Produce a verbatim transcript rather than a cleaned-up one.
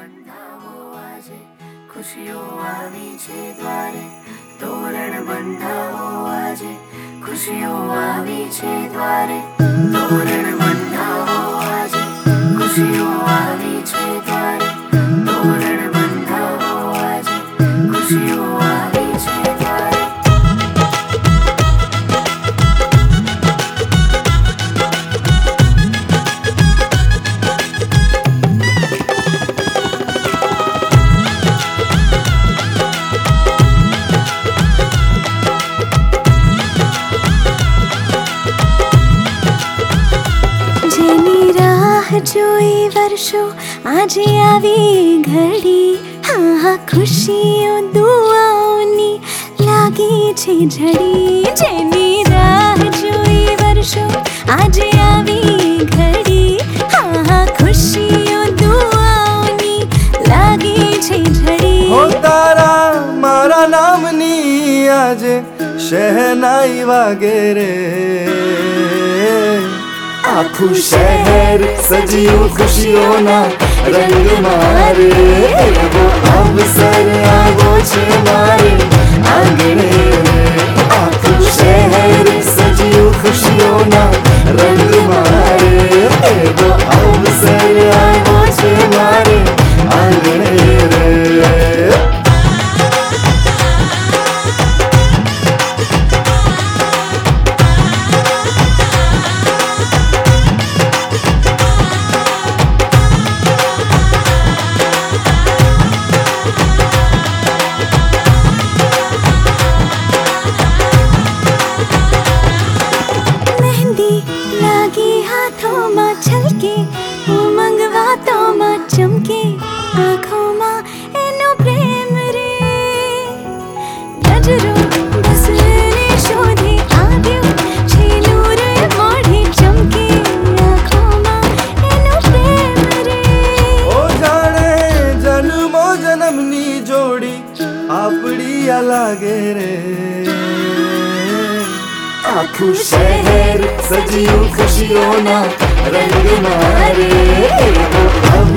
બંધાવો આજે ખુશીઓ આવી છે દ્વારે, તોરણ બંધાવો આજે ખુશીઓ આવી છે દ્વારે, તોરણ બંધાવો આજે ખુશીઓ આવી છે દ્વારે, તોરણ બંધાવો આજે ખુશીઓ આવી છે દ્વારે. જોઈ વર્ષો આજે આવી ઘડી, હા હા ખુશીઓ દુઆઓની લાગી છે ઝડી. જેની રાહ જોઈ વર્ષો આજે આવી ઘડી, હા હા ખુશીઓ દુઆઓની લાગી છે ઝડી. હો તારા મારા નામની આજે શહેનાઈ વાગે રે, આખું શહેર સજ્યું ખુશીઓના રંગ મારે, એવો અવસર આવો છે મારે આંગણે. આખું શહેર સજ્યું ખુશીઓના રંગ મારે, એવો અવસર આવો છે મારે આંગણે રે. છલકે ઉમંગ વાતોમાં ચમકે, આંખોમાં એનો પ્રેમ રે. નજરો બસ એને શોધે આવ્યો છે નૂર મોઢે ચમકે, આંખોમાં એનો પ્રેમ રે. ઓ જાણે જન્મો જન્મની જોડી આપણી આ લાગે રે, આખું શહેર સજ્યું ખુશીઓના રંગ મારે, એવો